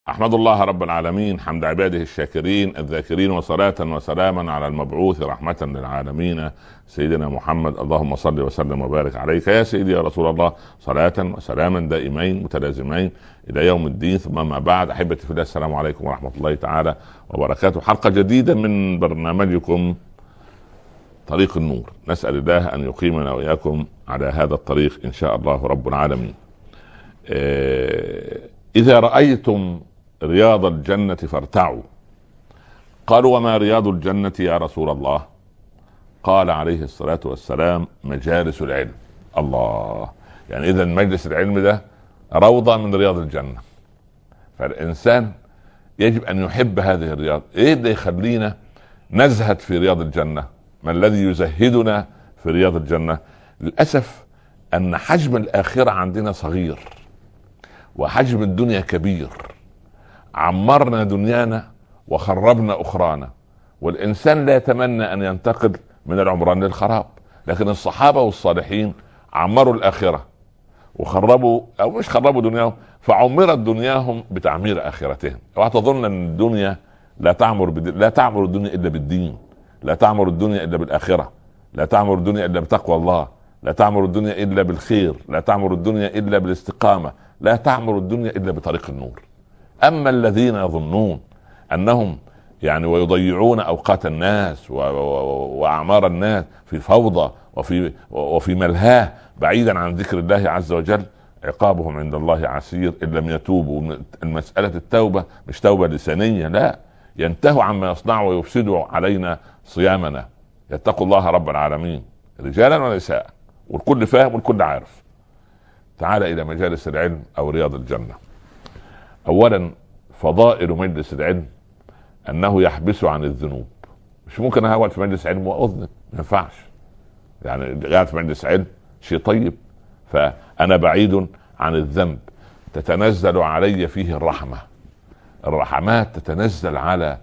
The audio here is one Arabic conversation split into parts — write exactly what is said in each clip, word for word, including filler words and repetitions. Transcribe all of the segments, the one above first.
أحمد الله رب العالمين حمد عباده الشاكرين الذاكرين، وصلاة وسلاما على المبعوث رحمة للعالمين سيدنا محمد. اللهم صل وسلم وبارك عليك يا سيدي يا رسول الله، صلاة وسلاما دائمين متلازمين إلى يوم الدين. ثم ما بعد، أحبتي في الله، السلام عليكم ورحمة الله تعالى وبركاته. حلقة جديدة من برنامجكم طريق النور. نسأل الله أن يقيمنا وإياكم على هذا الطريق إن شاء الله رب العالمين. إذا رأيتم رياض الجنة فارتعوا. قالوا: وما رياض الجنة يا رسول الله؟ قال عليه الصلاة والسلام: مجالس العلم. الله، يعني إذا مجلس العلم ده روضة من رياض الجنة، فالإنسان يجب أن يحب هذه الرياض. إيه اللي يخلينا نزهد في رياض الجنة؟ ما الذي يزهدنا في رياض الجنة؟ للأسف أن حجم الآخرة عندنا صغير وحجم الدنيا كبير. عمرنا دنيانا وخربنا أخرانا، والإنسان لا يتمنى أن ينتقل من العمران للخراب، لكن الصحابة والصالحين عمروا الآخرة وخربوا، أو مش خربوا دنياهم، فعمرت دنياهم بتعمير آخرتهم. اوعى تظن أن الدنيا لا تعمر بدين. لا تعمر الدنيا إلا بالدين، لا تعمر الدنيا إلا بالآخرة، لا تعمر الدنيا إلا بتقوى الله، لا تعمر الدنيا إلا بالخير، لا تعمر الدنيا إلا بالاستقامة، لا تعمر الدنيا إلا بطريق النور. أما الذين يظنون أنهم يعني ويضيعون أوقات الناس وأعمار الناس في فوضى وفي وفي ملهاه بعيدا عن ذكر الله عز وجل، عقابهم عند الله عسير إن لم يتوبوا. المسألة التوبة مش توبة لسانية، لا، ينتهوا عما يصنعوا ويفسدوا علينا صيامنا. يتقوا الله رب العالمين رجالا ونساء، والكل فاهم والكل عارف. تعال إلى مجالس العلم أو رياض الجنة. أولا، فضائل مجلس العلم أنه يحبس عن الذنوب. مش ممكن أقعد في مجلس علم وأذنب، ما ينفعش. يعني قاعد في مجلس علم شيء طيب، فأنا بعيد عن الذنب. تتنزل علي فيه الرحمة، الرحمات تتنزل على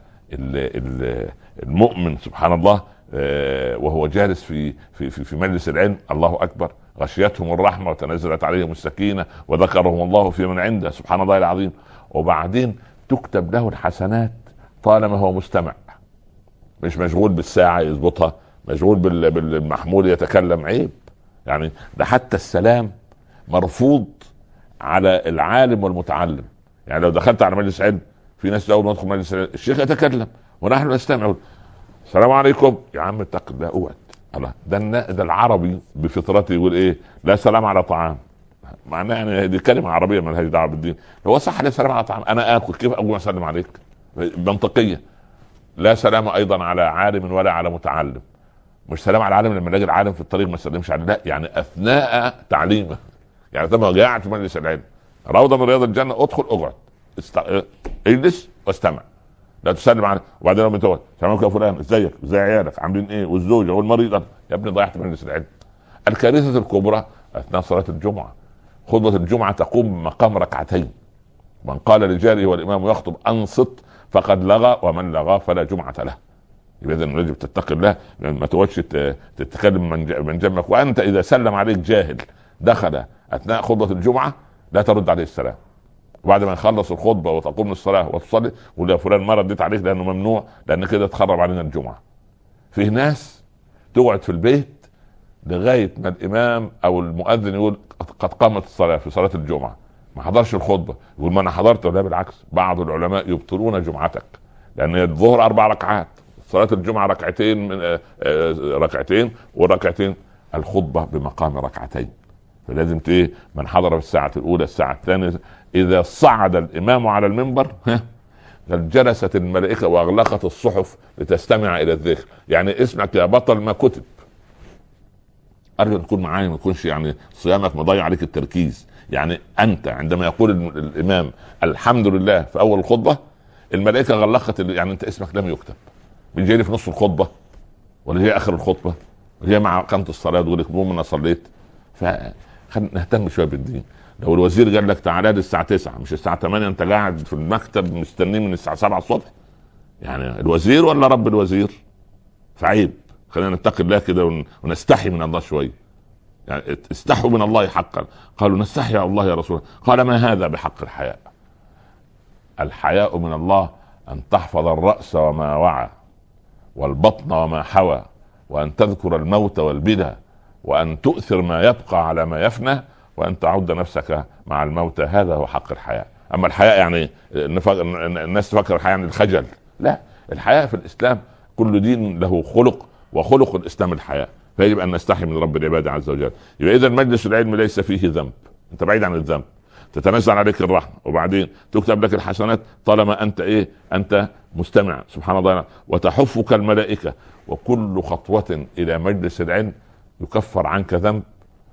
المؤمن سبحان الله وهو جالس في في في مجلس العلم. الله أكبر، غشيتهم الرحمة وتنزلت عليهم السكينة وذكرهم الله في من عنده، سبحان الله العظيم. وبعدين تكتب له الحسنات طالما هو مستمع، مش مشغول بالساعة يضبطها، مشغول بالمحمول يتكلم. عيب يعني، ده حتى السلام مرفوض على العالم والمتعلم. يعني لو دخلت على مجلس علم، في ناس اول ما يدخل مجلس علم الشيخ يتكلم ونحن نستمع، السلام عليكم يا عم اتق الله اوعد. الله، ده ده العربي بفطرته يقول ايه؟ لا سلام على طعام. معناه يعني دي كلمه عربيه ما لهاش دعوه بالدين. هو صح لا سلام على طعام، انا اكل كيف اقول اسلم عليك؟ منطقيه. لا سلام ايضا على عالم ولا على متعلم. مش سلام على العالم لما نلاقي العالم في الطريق ما سلمش عليه، لا، يعني اثناء تعليمه. يعني تبقى قاعد في مجلس العلم، روضه من رياض الجنه، ادخل اقعد است... اجلس واستمع، لا تسلم عليه. وبعدين لما تقعد، السلام عليكم يا فلان، ازيك، ازي عيالك، عاملين ايه، والزوجه والمريض. يا ابني ضيعت مجلس العلم. الكارثه الكبرى اثناء صلاه الجمعه، خطبه الجمعه تقوم مقام ركعتين. من قال لجاره والامام يخطب انصت فقد لغى، ومن لغى فلا جمعه له. اذا يجب تتقي الله، ما تقعدش تتكلم من جنبك. وانت اذا سلم عليك جاهل دخل اثناء خطبه الجمعه لا ترد عليه السلام. وبعد ما يخلص الخطبه وتقوم للصلاه وتصلي، ولا فلان ما رديت عليك لانه ممنوع، لان كده تخرب علينا الجمعه. فيه ناس تقعد في البيت لغايه ما الامام او المؤذن يقول قد قامت الصلاه في صلاه الجمعه، ما حضرش الخطبه، يقول ما انا حضرت. ولا بالعكس، بعض العلماء يبطلون جمعتك، لان الظهر اربع ركعات، صلاه الجمعه ركعتين من ركعتين والركعتين الخطبه بمقام ركعتين. فلازم ايه، من حضر في الساعه الاولى الساعه الثانيه، اذا صعد الامام على المنبر جلست الملائكه واغلقت الصحف لتستمع الى الذكر. يعني اسمك يا بطل ما كتب. ارجو ان تكون معايا، ما يكونش يعني صيامك مضيع عليك التركيز. يعني انت عندما يقول الامام الحمد لله في اول الخطبه، الملائكه غلقت، يعني انت اسمك لم يكتب. بيجي في نص الخطبه، ولا هي اخر الخطبه، وهي مع قامه الصلاه تقول لك المهم انا صليت. فخلينا نهتم شويه بالدين. لو الوزير قال لك تعالى لي الساعه تسعة مش الساعه ثمانية، انت قاعد في المكتب مستنيه من الساعه سبعة الصبح. يعني الوزير ولا رب الوزير؟ فعيب. خلينا نتقي الله كده ونستحي من الله شويه. يعني استحوا من الله حقا. قالوا نستحي يا الله يا رسول الله. قال ما هذا بحق الحياء؟ الحياء من الله أن تحفظ الرأس وما وعى والبطن وما حوى، وأن تذكر الموت والبلى، وأن تؤثر ما يبقى على ما يفنى، وأن تعد نفسك مع الموتى. هذا هو حق الحياء. أما الحياء يعني الناس تفكر الحياء يعني الخجل، لا، الحياء في الإسلام كل دين له خلق، وخلق الإسلام الحياء، فيجب أن نستحي من رب العباد عز وجل. يبقى إذا مجلس العلم ليس فيه ذنب، أنت بعيد عن الذنب، تتنزل عليك الرحمة، وبعدين تكتب لك الحسنات طالما أنت إيه أنت مستمع. سبحان الله. وتحفك الملائكة، وكل خطوة إلى مجلس العلم يكفر عنك ذنب،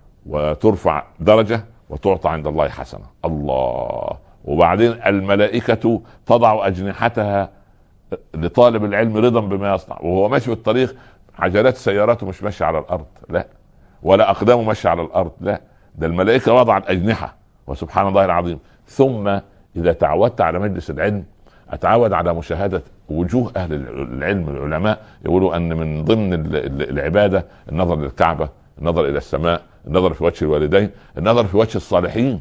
وترفع درجة، وتعطى عند الله حسنة. الله. وبعدين الملائكة تضع أجنحتها لطالب العلم رضا بما يصنع، وهو ماشي في الطريق، عجلات سياراته مش ماشية على الأرض، لا، ولا أقدامه ماشية على الأرض، لا، ده الملائكة وضعت أجنحة، وسبحان الله العظيم. ثم إذا تعودت على مجلس العلم أتعود على مشاهدة وجوه أهل العلم. العلماء يقولوا أن من ضمن العبادة النظر للكعبة، النظر إلى السماء، النظر في وجه الوالدين، النظر في وجه الصالحين،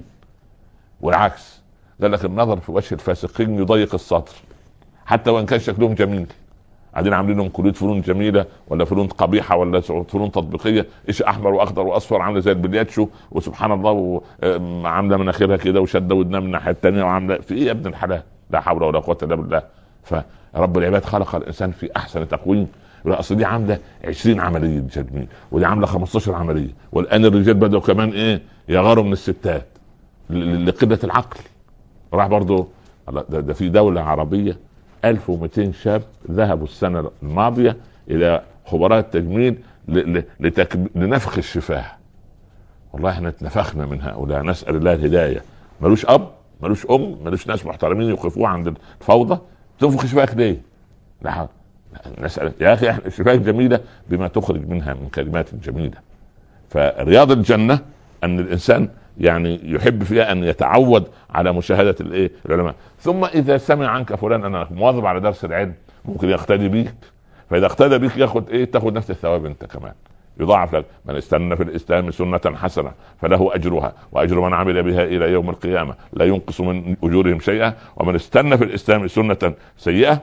والعكس. قال لك النظر في وجه الفاسقين يضيق الصدر، حتى وإن كان شكلهم جميل، قاعدين عاملين لهم كلية فنون جميلة ولا فنون قبيحة ولا فنون تطبيقية، ايش احمر واخضر واصفر، عامله زي البلياتشو، وسبحان الله عامله مناخيرها كده وشده ودنها من الناحيه الثانيه، وعامله في ايه يا ابن الحلال؟ لا حول ولا قوه الا بالله. فرب العباد خلق الانسان في احسن تقويم. اصل دي عامله عشرين عمليه تجميل، ودي عامله خمستاشر عمليه، والان الرجال بدأوا كمان ايه يغاروا من الستات لقله العقل. راح برضو ده, ده في دوله عربيه ألف ومئتين شاب ذهبوا السنة الماضية إلى خبراء التجميل لتكب... لنفخ الشفاه. والله احنا اتنفخنا من هؤلاء، نسأل الله الهداية. ملوش أب، ملوش أم، ملوش ناس محترمين يوقفوه عند الفوضى. تنفخ شفاك ليه؟ لا نسأل يا أخي، احنا شفاك جميلة بما تخرج منها من كلمات جميلة. فرياض الجنة أن الإنسان يعني يحب فيها ان يتعود على مشاهده الايه العلماء. ثم اذا سمع عنك فلان انا مواظب على درس العلم، ممكن يقتدي بيك، فاذا اقتدى بيك ياخد ايه تاخد نفس الثواب انت كمان، يضاعف لك. من استنى في الاسلام سنه حسنه فله اجرها واجر من عمل بها الى يوم القيامه لا ينقص من اجورهم شيئا، ومن استنى في الاسلام سنه سيئه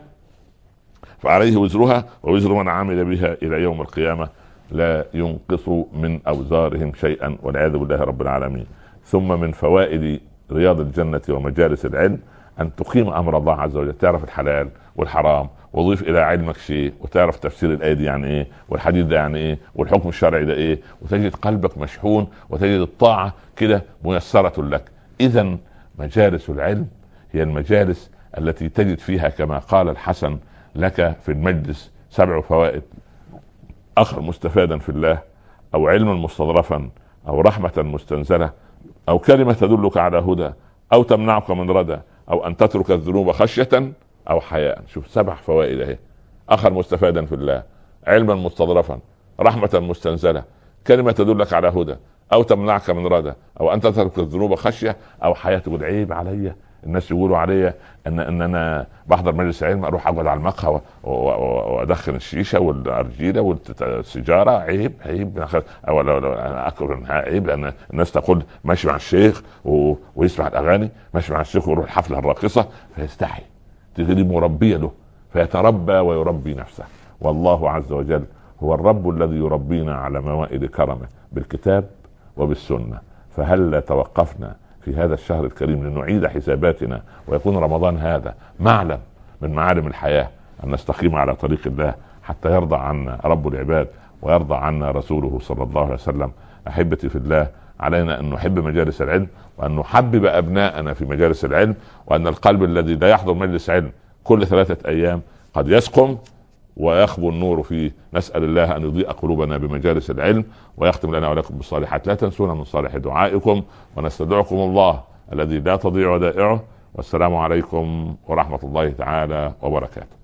فعليه وزرها ووزر من عمل بها الى يوم القيامه لا ينقص من اوزارهم شيئا، والعياذ بالله رب العالمين. ثم من فوائد رياض الجنة ومجالس العلم أن تقيم أمر الله عز وجل، تعرف الحلال والحرام، وضيف إلى علمك شيء، وتعرف تفسير الآية دي يعني إيه، والحديث ده يعني إيه، والحكم الشرعي ده إيه، وتجد قلبك مشحون، وتجد الطاعة كده ميسرة لك. إذن مجالس العلم هي المجالس التي تجد فيها كما قال الحسن لك في المجلس سبع فوائد: أخا مستفادا في الله، أو علما مستظرفا، أو رحمة مستنزلة، أو كلمة تدلك على هدى، أو تمنعك من ردى، أو أن تترك الذنوب خشية أو حياء. شوف سبع فوائد اهي: أخا مستفادا في الله، علما مستظرفا، رحمة مستنزلة، كلمة تدلك على هدى، أو تمنعك من ردى، أو أن تترك الذنوب خشية أو حياة. تقول عيب عليا الناس يقولوا عليا ان ان انا بحضر مجلس علم اروح اقعد على المقهى وادخن الشيشه والارجيله والسيجاره، عيب عيب او انا اكل عيب، لان الناس تقول ماشي مع الشيخ ويسمع الاغاني، ماشي مع الشيخ ويروح الحفله الراقصه، فيستحي، تجري مربيه له فيتربى ويربي نفسه. والله عز وجل هو الرب الذي يربينا على موائد كرمه بالكتاب وبالسنه. فهل توقفنا في هذا الشهر الكريم لنعيد حساباتنا، ويكون رمضان هذا معلم من معالم الحياة أن نستقيم على طريق الله حتى يرضى عنا رب العباد ويرضى عنا رسوله صلى الله عليه وسلم. أحبتي في الله، علينا أن نحب مجالس العلم، وأن نحبب أبناءنا في مجالس العلم، وأن القلب الذي لا يحضر مجلس علم كل ثلاثة أيام قد يسقم ويخبو النور فيه. نسأل الله أن يضيء قلوبنا بمجالس العلم ويختم لنا ولكم بالصالحات. لا تنسونا من صالح دعائكم، ونستودعكم الله الذي لا تضيع ودائعه. والسلام عليكم ورحمة الله تعالى وبركاته.